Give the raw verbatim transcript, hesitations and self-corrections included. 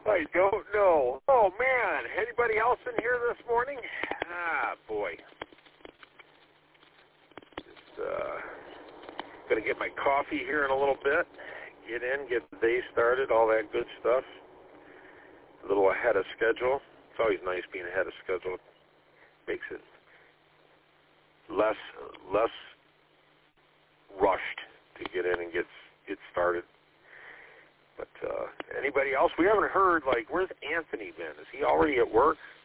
I don't know. Oh, man. Anybody else in here this morning? Ah, boy. Just uh, going to get my coffee here in a little bit. Get in, get the day started, all that good stuff. A little ahead of schedule. It's always nice being ahead of schedule. Makes it less less rushed to get in and get get started. But uh, anybody else? We haven't heard, like, where's Anthony been? Is he already at work?